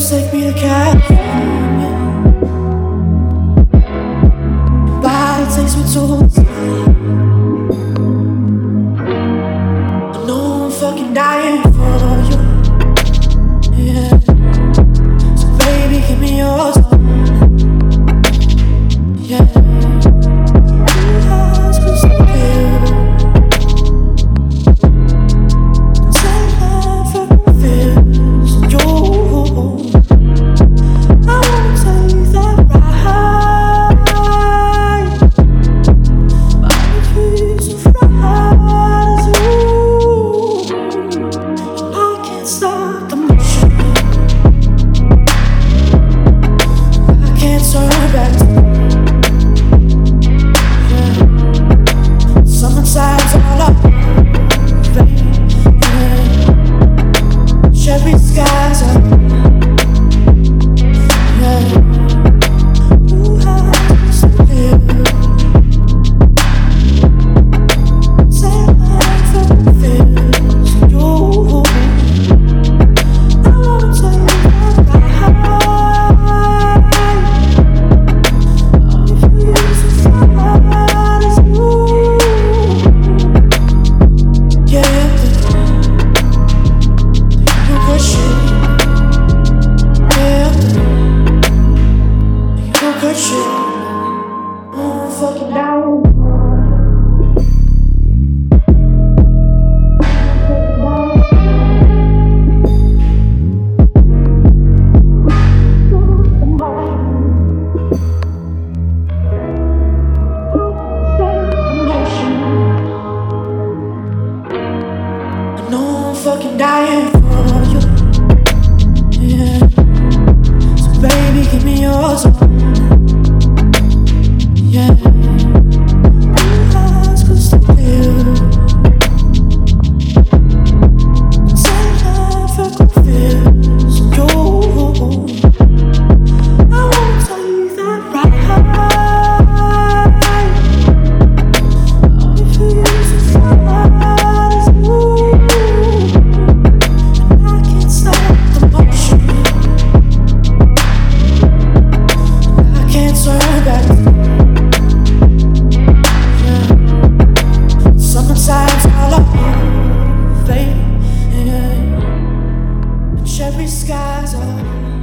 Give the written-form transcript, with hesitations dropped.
take me to California. Your body takes me to a I know I'm fucking dying for you. Yeah. So baby, give me yours. Yeah. Your eyes crystal clear. Fucking dying for you. Yeah. So baby, give me yours. Yeah. Your eyes crystal clear. Take life and confess you. I won't tell you that right. I'll be for you so far as you. Sometimes I love fate, yeah. Cherry skies are